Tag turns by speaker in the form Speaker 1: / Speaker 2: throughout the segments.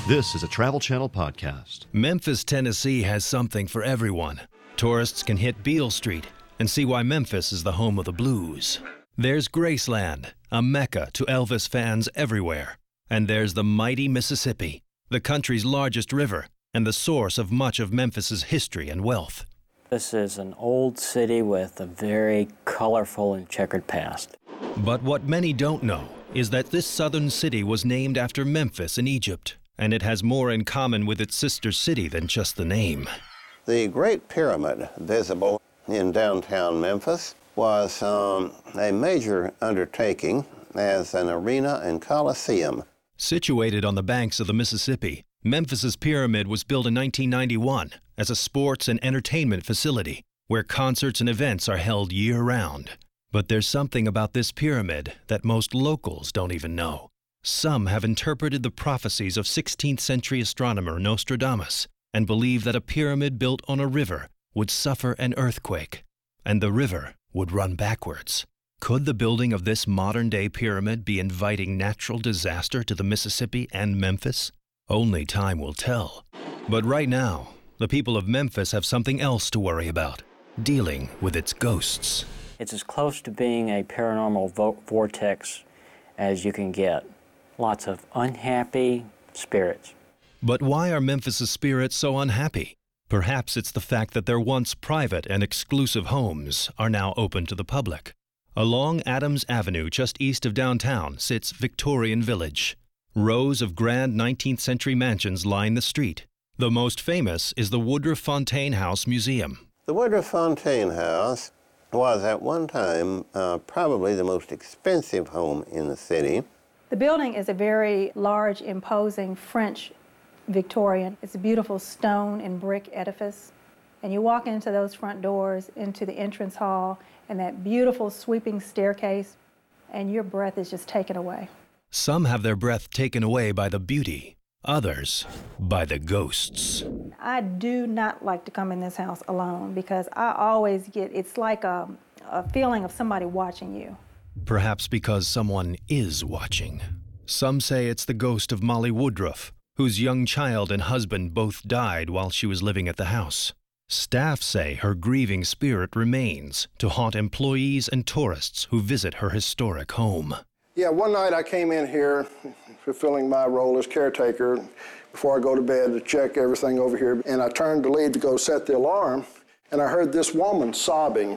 Speaker 1: This is a Travel Channel podcast.
Speaker 2: Memphis, Tennessee has something for everyone. Tourists can hit Beale Street and see why Memphis is the home of the blues. There's Graceland, a mecca to Elvis fans everywhere. And there's the mighty Mississippi, the country's largest river and the source of much of Memphis's history and wealth.
Speaker 3: This is an old city with a very colorful and checkered past.
Speaker 2: But what many don't know is that this southern city was named after Memphis in Egypt, and it has more in common with its sister city than just the name.
Speaker 4: The Great Pyramid, visible in downtown Memphis, was a major undertaking as an arena and coliseum.
Speaker 2: Situated on the banks of the Mississippi, Memphis's pyramid was built in 1991 as a sports and entertainment facility where concerts and events are held year-round. But there's something about this pyramid that most locals don't even know. Some have interpreted the prophecies of 16th century astronomer Nostradamus and believe that a pyramid built on a river would suffer an earthquake, and the river would run backwards. Could the building of this modern-day pyramid be inviting natural disaster to the Mississippi and Memphis? Only time will tell. But right now, the people of Memphis have something else to worry about, dealing with its ghosts.
Speaker 3: It's as close to being a paranormal vortex as you can get. Lots of unhappy spirits.
Speaker 2: But why are Memphis's spirits so unhappy? Perhaps it's the fact that their once private and exclusive homes are now open to the public. Along Adams Avenue, just east of downtown, sits Victorian Village. Rows of grand 19th century mansions line the street. The most famous is the Woodruff Fontaine House Museum.
Speaker 4: The Woodruff Fontaine House was at one time probably the most expensive home in the city.
Speaker 5: The building is a very large, imposing French Victorian. It's a beautiful stone and brick edifice. And you walk into those front doors, into the entrance hall, and that beautiful sweeping staircase, and your breath is just taken away.
Speaker 2: Some have their breath taken away by the beauty, others by the ghosts.
Speaker 5: I do not like to come in this house alone because I always get, it's like a feeling of somebody watching you.
Speaker 2: Perhaps because someone is watching. Some say it's the ghost of Molly Woodruff, whose young child and husband both died while she was living at the house. Staff say her grieving spirit remains to haunt employees and tourists who visit her historic home.
Speaker 6: Yeah, one night I came in here fulfilling my role as caretaker before I go to bed to check everything over here, and I turned to leave to go set the alarm, and I heard this woman sobbing.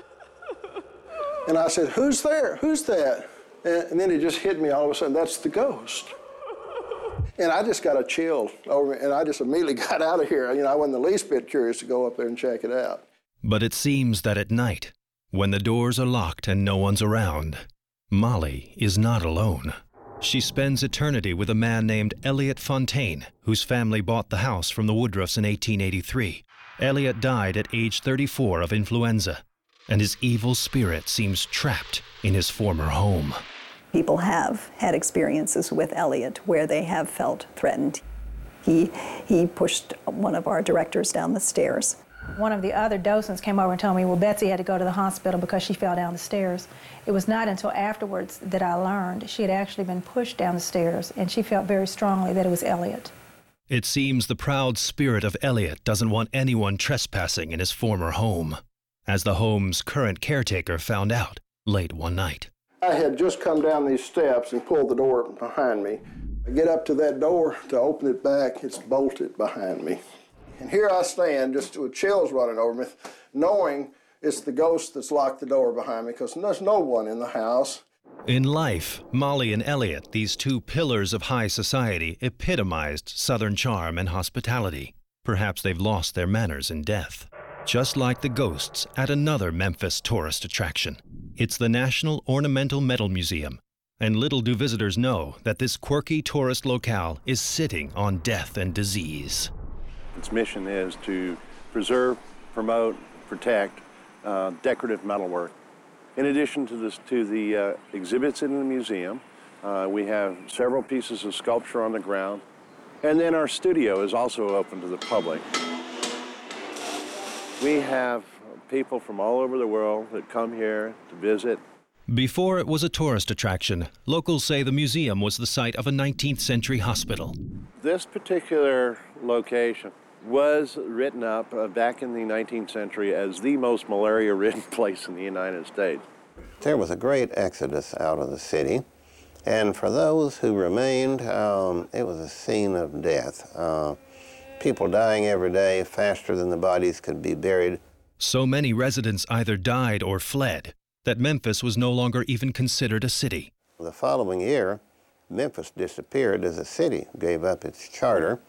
Speaker 6: And I said, "Who's there? Who's that?" And then it just hit me all of a sudden, that's the ghost. And I just got a chill over me, and I just immediately got out of here. You know, I wasn't the least bit curious to go up there and check it out.
Speaker 2: But it seems that at night, when the doors are locked and no one's around, Molly is not alone. She spends eternity with a man named Elliot Fontaine, whose family bought the house from the Woodruffs in 1883. Elliot died at age 34 of influenza, and his evil spirit seems trapped in his former home.
Speaker 7: People have had experiences with Elliot where they have felt threatened. He pushed one of our directors down the stairs.
Speaker 5: One of the other docents came over and told me, well, Betsy had to go to the hospital because she fell down the stairs. It was not until afterwards that I learned she had actually been pushed down the stairs, and she felt very strongly that it was Elliot.
Speaker 2: It seems the proud spirit of Elliot doesn't want anyone trespassing in his former home, as the home's current caretaker found out late one night.
Speaker 6: I had just come down these steps and pulled the door behind me. I get up to that door to open it back, it's bolted behind me. And here I stand, just with chills running over me, knowing it's the ghost that's locked the door behind me, because there's no one in the house.
Speaker 2: In life, Molly and Elliot, these two pillars of high society, epitomized Southern charm and hospitality. Perhaps they've lost their manners in death. Just like the ghosts at another Memphis tourist attraction. It's the National Ornamental Metal Museum. And little do visitors know that this quirky tourist locale is sitting on death and disease.
Speaker 8: Its mission is to preserve, promote, protect decorative metalwork. In addition to the exhibits in the museum, we have several pieces of sculpture on the ground. And then our studio is also open to the public. We have people from all over the world that come here to visit.
Speaker 2: Before it was a tourist attraction, locals say the museum was the site of a 19th century hospital.
Speaker 8: This particular location was written up back in the 19th century as the most malaria-ridden place in the United States.
Speaker 4: There was a great exodus out of the city, and for those who remained, it was a scene of death. People dying every day faster than the bodies could be buried.
Speaker 2: So many residents either died or fled that Memphis was no longer even considered a city.
Speaker 4: The following year, Memphis disappeared as a city, gave up its charter,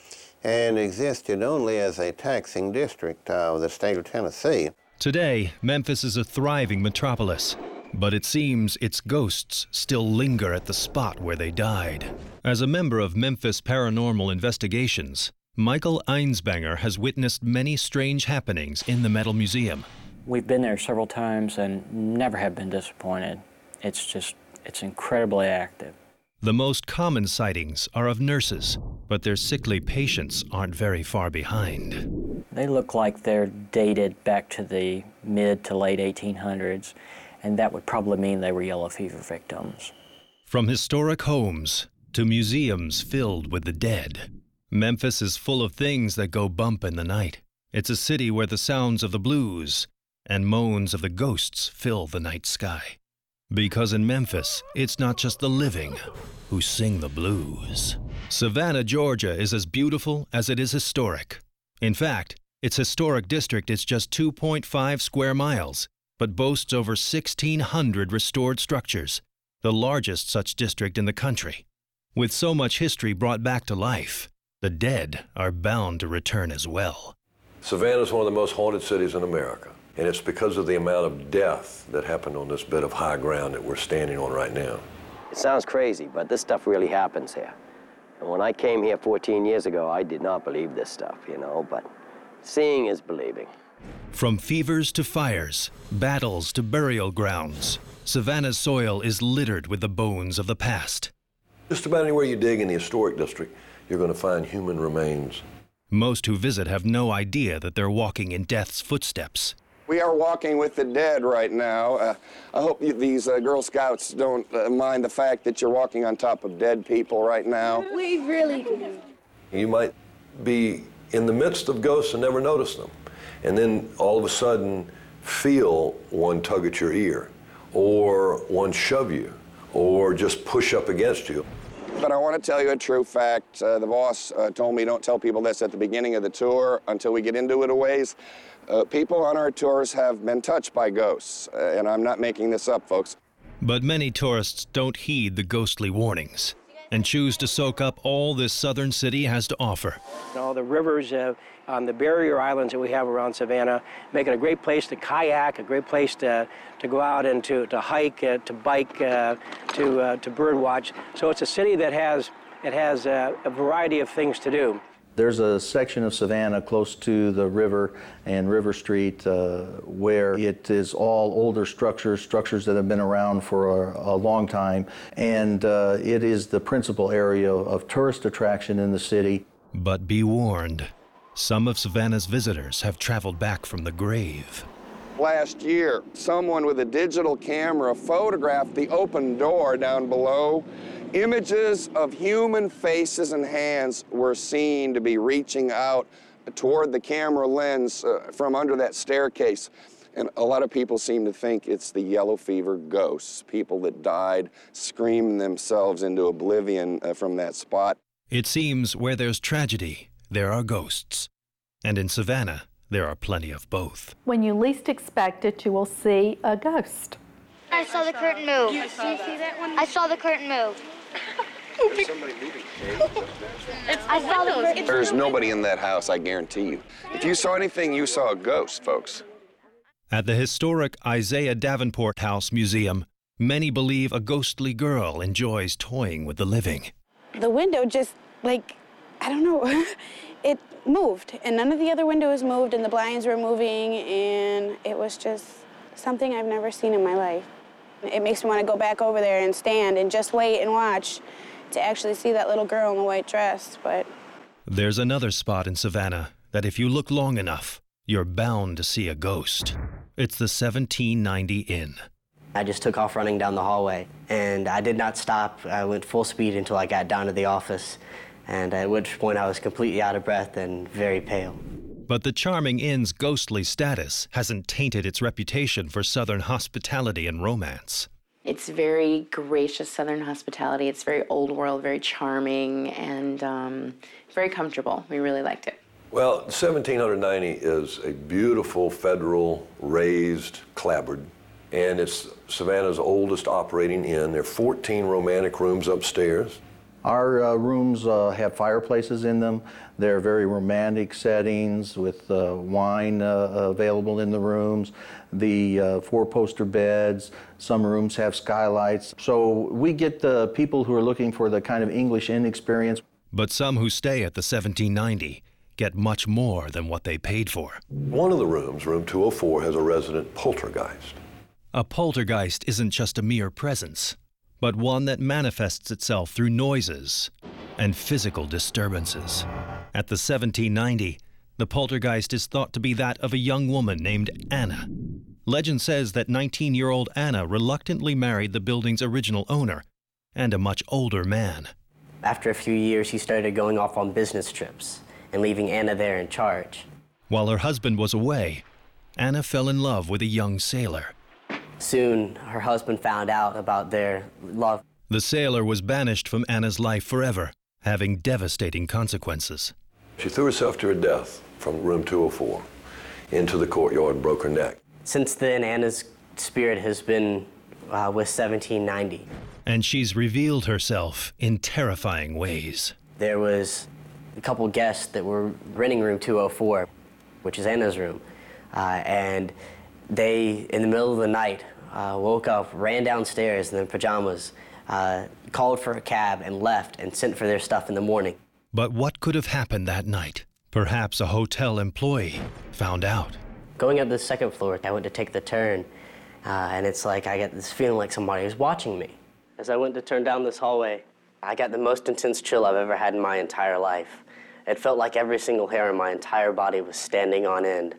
Speaker 4: and existed only as a taxing district of the state of Tennessee.
Speaker 2: Today, Memphis is a thriving metropolis, but it seems its ghosts still linger at the spot where they died. As a member of Memphis Paranormal Investigations, Michael Einsbanger has witnessed many strange happenings in the Metal Museum.
Speaker 3: We've been there several times and never have been disappointed. It's incredibly active.
Speaker 2: The most common sightings are of nurses, but their sickly patients aren't very far behind.
Speaker 3: They look like they're dated back to the mid to late 1800s, and that would probably mean they were yellow fever victims.
Speaker 2: From historic homes to museums filled with the dead, Memphis is full of things that go bump in the night. It's a city where the sounds of the blues and moans of the ghosts fill the night sky. Because in Memphis, it's not just the living who sing the blues. Savannah, Georgia is as beautiful as it is historic. In fact, its historic district is just 2.5 square miles, but boasts over 1,600 restored structures, the largest such district in the country. With so much history brought back to life, the dead are bound to return as well.
Speaker 9: Savannah is one of the most haunted cities in America, and it's because of the amount of death that happened on this bit of high ground that we're standing on right now.
Speaker 10: It sounds crazy, but this stuff really happens here. And when I came here 14 years ago, I did not believe this stuff, but seeing is believing.
Speaker 2: From fevers to fires, battles to burial grounds, Savannah's soil is littered with the bones of the past.
Speaker 9: Just about anywhere you dig in the historic district, you're going to find human remains.
Speaker 2: Most who visit have no idea that they're walking in death's footsteps.
Speaker 11: We are walking with the dead right now. I hope these Girl Scouts don't mind the fact that you're walking on top of dead people right now.
Speaker 12: We really do.
Speaker 9: You might be in the midst of ghosts and never notice them, and then all of a sudden feel one tug at your ear, or one shove you, or just push up against you.
Speaker 11: But I want to tell you a true fact. The boss told me don't tell people this at the beginning of the tour until we get into it a ways. People on our tours have been touched by ghosts, and I'm not making this up, folks.
Speaker 2: But many tourists don't heed the ghostly warnings and choose to soak up all this southern city has to offer.
Speaker 13: The rivers on the barrier islands that we have around Savannah make it a great place to kayak, a great place to go out and to hike, to bike, to bird watch. So it's a city that has a variety of things to do.
Speaker 14: There's a section of Savannah close to the river and River Street where it is all older structures that have been around for a long time, and it is the principal area of tourist attraction in the city.
Speaker 2: But be warned, some of Savannah's visitors have traveled back from the grave.
Speaker 11: Last year, someone with a digital camera photographed the open door down below. Images of human faces and hands were seen to be reaching out toward the camera lens from under that staircase. And a lot of people seem to think it's the yellow fever ghosts, people that died screaming themselves into oblivion from that spot.
Speaker 2: It seems where there's tragedy, there are ghosts. And in Savannah, there are plenty of both.
Speaker 12: When you least expect it, you will see a ghost.
Speaker 15: I saw the curtain move. Did you see that one? I saw the curtain move.
Speaker 11: I saw the curtain. There's nobody in that house, I guarantee you. If you saw anything, you saw a ghost, folks.
Speaker 2: At the historic Isaiah Davenport House Museum, many believe a ghostly girl enjoys toying with the living.
Speaker 16: The window just, I don't know, it moved, and none of the other windows moved, and the blinds were moving, and it was just something I've never seen in my life. It makes me want to go back over there and stand and just wait and watch to actually see that little girl in the white dress, but...
Speaker 2: There's another spot in Savannah that if you look long enough, you're bound to see a ghost. It's the 1790 Inn.
Speaker 17: I just took off running down the hallway, and I did not stop. I went full speed until I got down to the office, and at which point I was completely out of breath and very pale.
Speaker 2: But the charming inn's ghostly status hasn't tainted its reputation for Southern hospitality and romance.
Speaker 18: It's very gracious Southern hospitality. It's very old world, very charming, and very comfortable. We really liked it.
Speaker 9: Well, 1790 is a beautiful federal raised clapboard, and it's Savannah's oldest operating inn. There are 14 romantic rooms upstairs.
Speaker 14: Our rooms have fireplaces in them. They're very romantic settings with wine available in the rooms. The four-poster beds. Some rooms have skylights. So we get the people who are looking for the kind of English inn experience.
Speaker 2: But some who stay at the 1790 get much more than what they paid for.
Speaker 9: One of the rooms, room 204, has a resident poltergeist.
Speaker 2: A poltergeist isn't just a mere presence, but one that manifests itself through noises and physical disturbances. At the 1790, the poltergeist is thought to be that of a young woman named Anna. Legend says that 19-year-old Anna reluctantly married the building's original owner and a much older man.
Speaker 17: After a few years, he started going off on business trips and leaving Anna there in charge.
Speaker 2: While her husband was away, Anna fell in love with a young sailor.
Speaker 17: Soon, her husband found out about their love.
Speaker 2: The sailor was banished from Anna's life forever, having devastating consequences.
Speaker 9: She threw herself to her death from room 204 into the courtyard and broke her neck.
Speaker 17: Since then, Anna's spirit has been with 1790.
Speaker 2: And she's revealed herself in terrifying ways.
Speaker 17: There was a couple guests that were renting room 204, which is Anna's room, and they, in the middle of the night, woke up, ran downstairs in their pajamas, called for a cab and left and sent for their stuff in the morning.
Speaker 2: But what could have happened that night? Perhaps a hotel employee found out.
Speaker 17: Going up the second floor, I went to take the turn, and it's like I get this feeling like somebody was watching me. As I went to turn down this hallway, I got the most intense chill I've ever had in my entire life. It felt like every single hair in my entire body was standing on end.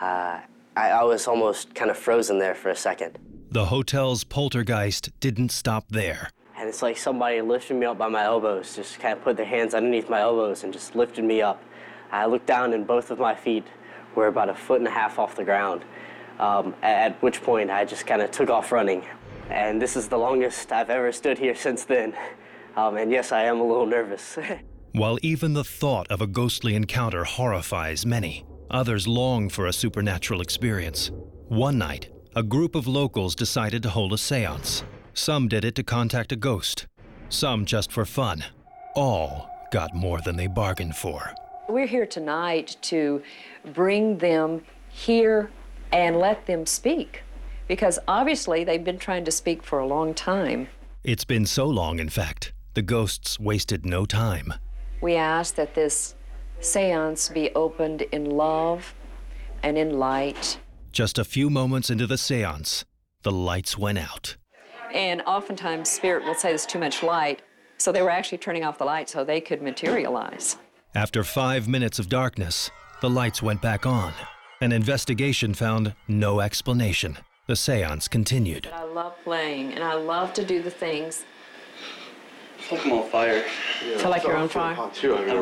Speaker 17: I was almost kind of frozen there for a second.
Speaker 2: The hotel's poltergeist didn't stop there.
Speaker 17: And it's like somebody lifted me up by my elbows, just kind of put their hands underneath my elbows and just lifted me up. I looked down and both of my feet were about 1.5 feet off the ground, at which point I just kind of took off running. And this is the longest I've ever stood here since then. And yes, I am a little nervous.
Speaker 2: While even the thought of a ghostly encounter horrifies many, others long for a supernatural experience. One night, a group of locals decided to hold a seance. Some did it to contact a ghost, some just for fun. All got more than they bargained for.
Speaker 19: We're here tonight to bring them here and let them speak, because obviously they've been trying to speak for a long time.
Speaker 2: It's been so long, in fact, the ghosts wasted no time.
Speaker 19: We ask that this seance be opened in love and in light.
Speaker 2: Just a few moments into the seance, the lights went out.
Speaker 19: And oftentimes Spirit will say there's too much light, so they were actually turning off the light so they could materialize.
Speaker 2: After 5 minutes of darkness, the lights went back on. An investigation found no explanation. The seance continued.
Speaker 19: I love playing, and I love to do the things.
Speaker 20: It's like I'm on fire.
Speaker 19: Yeah. Feel like you're on fire?
Speaker 20: I feel like I'm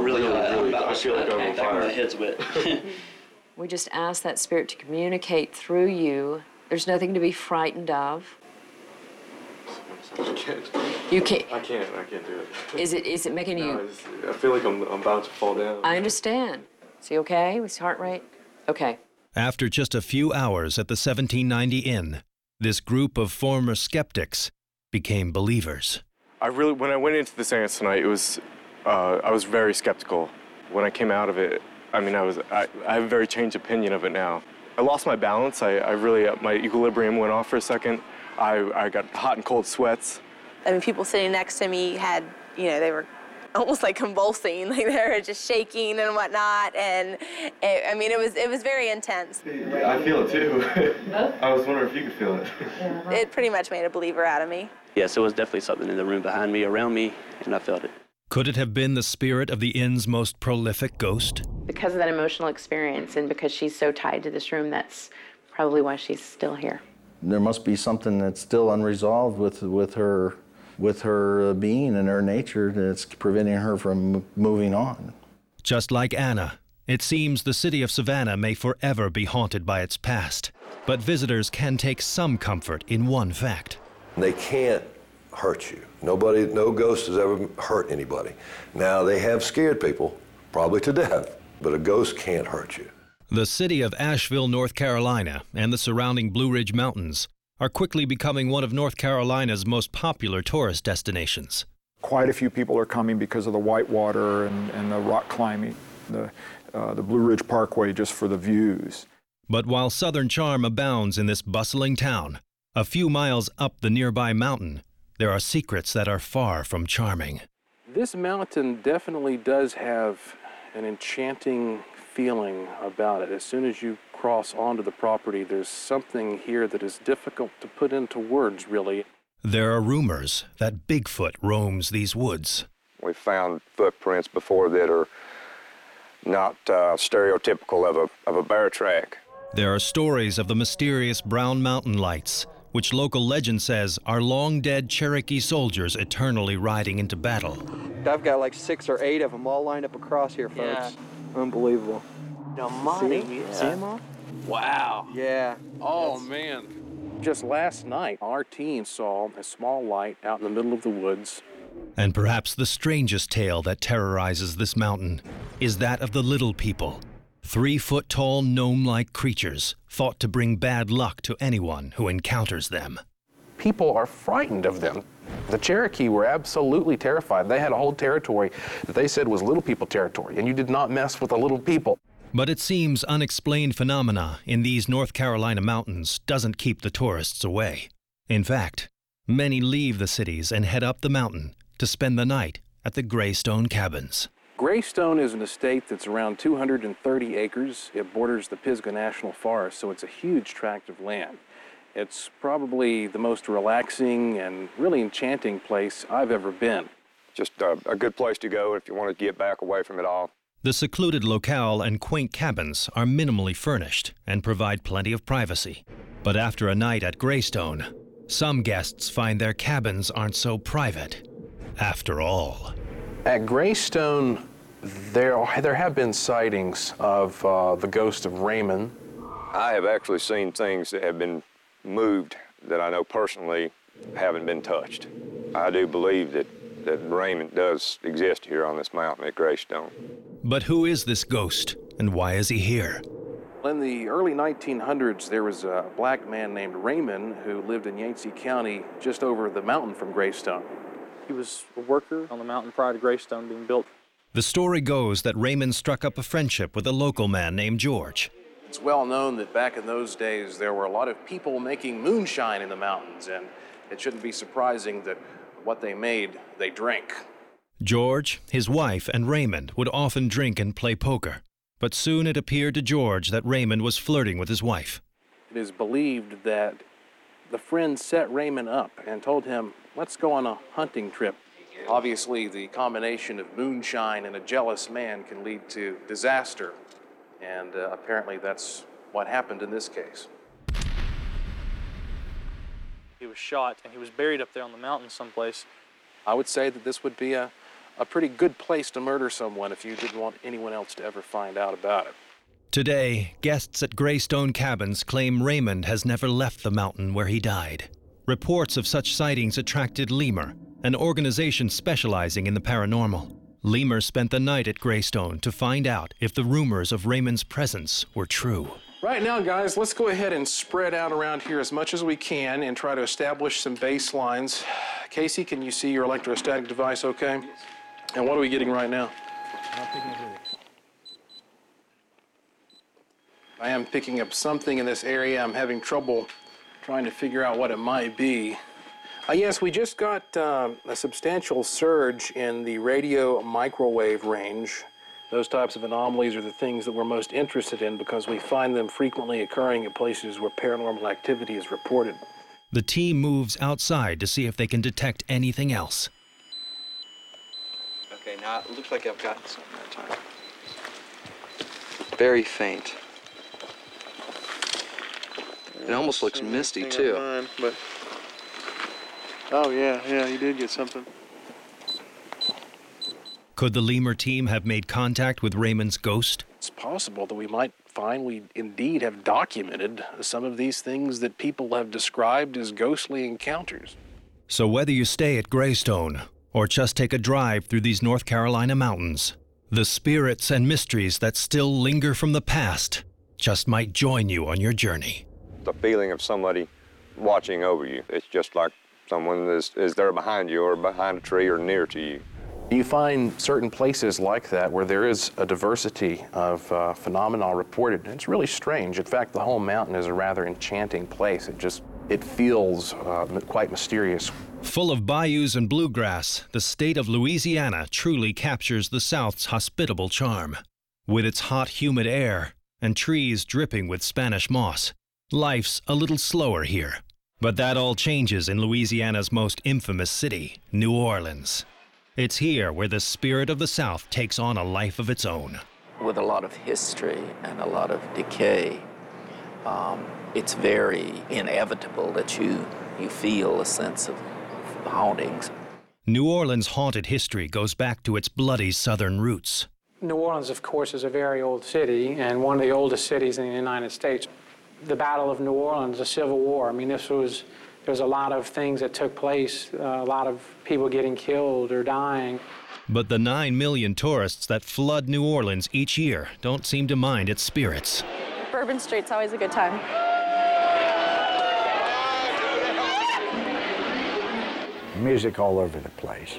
Speaker 20: on fire. My head's wet.
Speaker 19: We just ask that Spirit to communicate through you. There's nothing to be frightened of. You can't.
Speaker 20: I can't do it.
Speaker 19: Is it making you?
Speaker 20: I feel like I'm about to fall down.
Speaker 19: I understand. Is he okay with his heart rate? Okay.
Speaker 2: After just a few hours at the 1790 Inn, this group of former skeptics became believers.
Speaker 20: When I went into the seance tonight, I was very skeptical. When I came out of it, I have a very changed opinion of it now. I lost my balance. My equilibrium went off for a second. I got hot and cold sweats.
Speaker 21: I mean, people sitting next to me had, they were almost like convulsing, like they were just shaking and whatnot, and it was very intense.
Speaker 20: I feel it too. I was wondering if you could feel it.
Speaker 21: It pretty much made a believer out of me.
Speaker 22: Yes, it was definitely something in the room behind me, around me, and I felt it.
Speaker 2: Could it have been the spirit of the inn's most prolific ghost?
Speaker 18: Because of that emotional experience and because she's so tied to this room, that's probably why she's still here.
Speaker 14: There must be something that's still unresolved with her with her being and her nature that's preventing her from moving on.
Speaker 2: Just like Anna, it seems the city of Savannah may forever be haunted by its past. But visitors can take some comfort in one fact.
Speaker 9: They can't hurt you. No ghost has ever hurt anybody. Now, they have scared people, probably to death, but a ghost can't hurt you.
Speaker 2: The city of Asheville, North Carolina, and the surrounding Blue Ridge Mountains are quickly becoming one of North Carolina's most popular tourist destinations.
Speaker 1: Quite a few people are coming because of the whitewater and the rock climbing, the Blue Ridge Parkway, just for the views.
Speaker 2: But while Southern charm abounds in this bustling town, a few miles up the nearby mountain, there are secrets that are far from charming.
Speaker 7: This mountain definitely does have an enchanting feeling about it. As soon as you cross onto the property, there's something here that is difficult to put into words, really.
Speaker 2: There are rumors that Bigfoot roams these woods.
Speaker 11: We found footprints before that are not stereotypical of a bear track.
Speaker 2: There are stories of the mysterious Brown Mountain Lights, which local legend says are long-dead Cherokee soldiers eternally riding into battle.
Speaker 23: I've got like 6 or 8 of them all lined up across here, folks.
Speaker 3: Yeah.
Speaker 23: Unbelievable.
Speaker 3: No money.
Speaker 23: See them all?
Speaker 7: Wow.
Speaker 23: Yeah.
Speaker 7: Oh, man. Just last night, our team saw a small light out in the middle of the woods.
Speaker 2: And perhaps the strangest tale that terrorizes this mountain is that of the Little People, 3-foot-tall gnome-like creatures thought to bring bad luck to anyone who encounters them.
Speaker 7: People are frightened of them. The Cherokee were absolutely terrified. They had a whole territory that they said was Little People territory, and you did not mess with the Little People.
Speaker 2: But it seems unexplained phenomena in these North Carolina mountains doesn't keep the tourists away. In fact, many leave the cities and head up the mountain to spend the night at the Greystone Cabins.
Speaker 7: Greystone is an estate that's around 230 acres. It borders the Pisgah National Forest, so it's a huge tract of land. It's probably the most relaxing and really enchanting place I've ever been.
Speaker 11: Just a good place to go if you want to get back away from it all.
Speaker 2: The secluded locale and quaint cabins are minimally furnished and provide plenty of privacy. But after a night at Greystone, some guests find their cabins aren't so private after all.
Speaker 7: At Greystone, there have been sightings of the ghost of Raymond.
Speaker 11: I have actually seen things that have been moved that I know personally haven't been touched. I do believe that Raymond does exist here on this mountain at Greystone.
Speaker 2: But who is this ghost, and why is he here?
Speaker 7: In the early 1900s, there was a black man named Raymond who lived in Yancey County just over the mountain from Greystone.
Speaker 24: He was a worker on the mountain prior to Greystone being built.
Speaker 2: The story goes that Raymond struck up a friendship with a local man named George.
Speaker 7: It's well known that back in those days there were a lot of people making moonshine in the mountains, and it shouldn't be surprising that what they made, they drank.
Speaker 2: George, his wife, and Raymond would often drink and play poker, but soon it appeared to George that Raymond was flirting with his wife.
Speaker 7: It is believed that the friend set Raymond up and told him, "Let's go on a hunting trip." Obviously, the combination of moonshine and a jealous man can lead to disaster, and apparently that's what happened in this case.
Speaker 24: He was shot, and he was buried up there on the mountain someplace.
Speaker 7: I would say that this would be a pretty good place to murder someone if you didn't want anyone else to ever find out about it.
Speaker 2: Today, guests at Greystone Cabins claim Raymond has never left the mountain where he died. Reports of such sightings attracted Lemur, an organization specializing in the paranormal. Lemur spent the night at Greystone to find out if the rumors of Raymond's presence were true.
Speaker 7: Right now, guys, let's go ahead and spread out around here as much as we can and try to establish some baselines. Casey, can you see your electrostatic device okay? And what are we getting right now? I am picking up something in this area. I'm having trouble trying to figure out what it might be. Yes, we just got a substantial surge in the radio microwave range. Those types of anomalies are the things that we're most interested in because we find them frequently occurring at places where paranormal activity is reported.
Speaker 2: The team moves outside to see if they can detect anything else.
Speaker 23: Okay, now it looks like I've got something that time. Very faint. It almost looks misty, too. But
Speaker 4: Oh, yeah, he did get something.
Speaker 2: Could the lemur team have made contact with Raymond's ghost?
Speaker 7: It's possible that we might find we indeed have documented some of these things that people have described as ghostly encounters.
Speaker 2: So whether you stay at Greystone or just take a drive through these North Carolina mountains, the spirits and mysteries that still linger from the past just might join you on your journey.
Speaker 5: The feeling of somebody watching over you. It's just like someone is there behind you or behind a tree or near to you.
Speaker 7: You find certain places like that where there is a diversity of phenomena reported. It's really strange. In fact, the whole mountain is a rather enchanting place. It feels quite mysterious.
Speaker 2: Full of bayous and bluegrass, the state of Louisiana truly captures the South's hospitable charm. With its hot, humid air and trees dripping with Spanish moss, life's a little slower here. But that all changes in Louisiana's most infamous city, New Orleans. It's here where the spirit of the South takes on a life of its own.
Speaker 6: With a lot of history and a lot of decay, it's very inevitable that you feel a sense of hauntings.
Speaker 2: New Orleans' haunted history goes back to its bloody southern roots.
Speaker 8: New Orleans, of course, is a very old city and one of the oldest cities in the United States. The Battle of New Orleans, the Civil War, I mean, there's a lot of things that took place, a lot of people getting killed or dying.
Speaker 2: But the 9 million tourists that flood New Orleans each year don't seem to mind its spirits.
Speaker 25: Bourbon Street's always a good time.
Speaker 26: Music all over the place.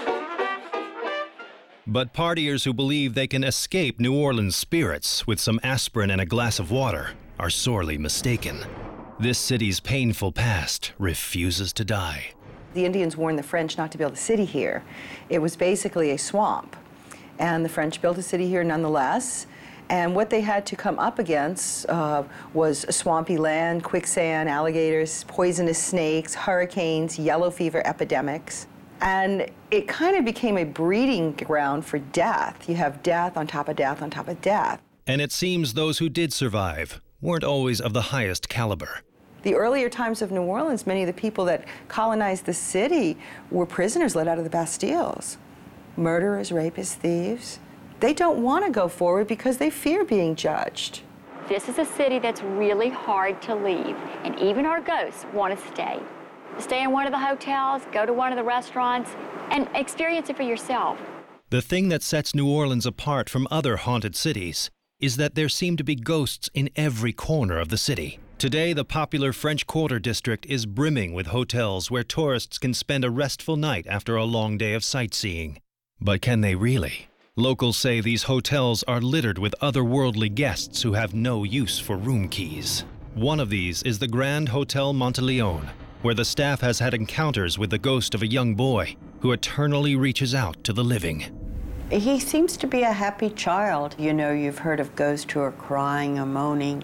Speaker 2: But partiers who believe they can escape New Orleans spirits with some aspirin and a glass of water are sorely mistaken. This city's painful past refuses to die.
Speaker 27: The Indians warned the French not to build a city here. It was basically a swamp. And the French built a city here nonetheless. And what they had to come up against was swampy land, quicksand, alligators, poisonous snakes, hurricanes, yellow fever epidemics. And it kind of became a breeding ground for death. You have death on top of death on top of death.
Speaker 2: And it seems those who did survive weren't always of the highest caliber.
Speaker 27: The earlier times of New Orleans, many of the people that colonized the city were prisoners let out of the Bastilles. Murderers, rapists, thieves. They don't want to go forward because they fear being judged.
Speaker 15: This is a city that's really hard to leave, and even our ghosts want to stay. Stay in one of the hotels, go to one of the restaurants, and experience it for yourself.
Speaker 2: The thing that sets New Orleans apart from other haunted cities is that there seem to be ghosts in every corner of the city. Today, the popular French Quarter district is brimming with hotels where tourists can spend a restful night after a long day of sightseeing. But can they really? Locals say these hotels are littered with otherworldly guests who have no use for room keys. One of these is the Grand Hotel Monteleone, where the staff has had encounters with the ghost of a young boy who eternally reaches out to the living.
Speaker 28: He seems to be a happy child. You know, you've heard of ghosts who are crying or moaning,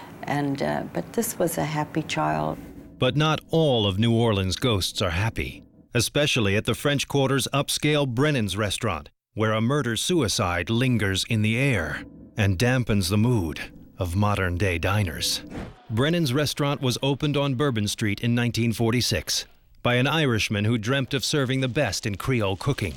Speaker 28: but this was a happy child.
Speaker 2: But not all of New Orleans ghosts are happy, especially at the French Quarter's upscale Brennan's restaurant, where a murder-suicide lingers in the air and dampens the mood of modern-day diners. Brennan's restaurant was opened on Bourbon Street in 1946 by an Irishman who dreamt of serving the best in Creole cooking.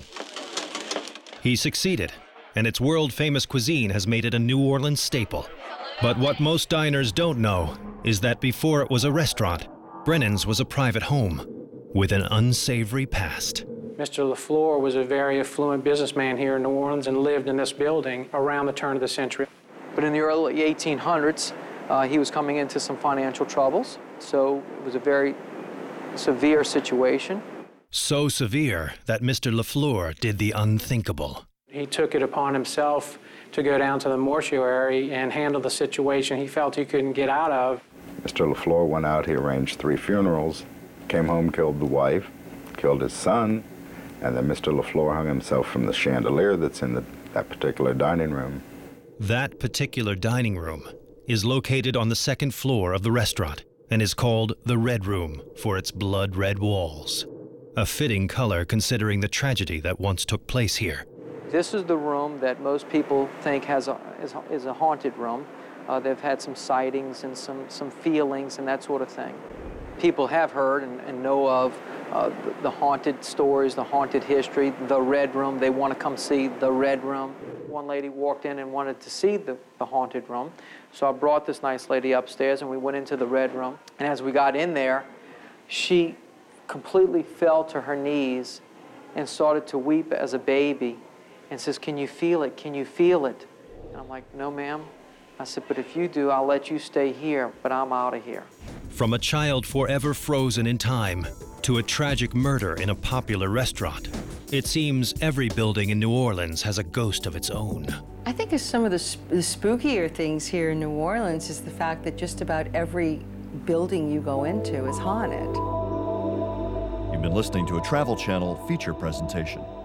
Speaker 2: He succeeded, and its world-famous cuisine has made it a New Orleans staple. But what most diners don't know is that before it was a restaurant, Brennan's was a private home with an unsavory past.
Speaker 8: Mr. LaFleur was a very affluent businessman here in New Orleans and lived in this building around the turn of the century.
Speaker 23: But in the early 1800s, he was coming into some financial troubles, so it was a very severe situation.
Speaker 2: So severe that Mr. LaFleur did the unthinkable.
Speaker 8: He took it upon himself to go down to the mortuary and handle the situation he felt he couldn't get out of.
Speaker 29: Mr. LaFleur went out, he arranged 3 funerals, came home, killed the wife, killed his son, and then Mr. LaFleur hung himself from the chandelier that's in that particular dining room.
Speaker 2: That particular dining room is located on the 2nd floor of the restaurant and is called the Red Room for its blood-red walls. A fitting color considering the tragedy that once took place here.
Speaker 23: This is the room that most people think is a haunted room. They've had some sightings and some feelings and that sort of thing. People have heard and know of the haunted stories, the haunted history, the Red Room. They want to come see the Red Room. One lady walked in and wanted to see the haunted room. So I brought this nice lady upstairs and we went into the Red Room. And as we got in there, she completely fell to her knees and started to weep as a baby and says, "Can you feel it? Can you feel it?" And I'm like, "No, ma'am." I said, "But if you do, I'll let you stay here, but I'm out of here."
Speaker 2: From a child forever frozen in time to a tragic murder in a popular restaurant, it seems every building in New Orleans has a ghost of its own.
Speaker 27: I think some of the spookier things here in New Orleans is the fact that just about every building you go into is haunted.
Speaker 10: You've been listening to a Travel Channel feature presentation.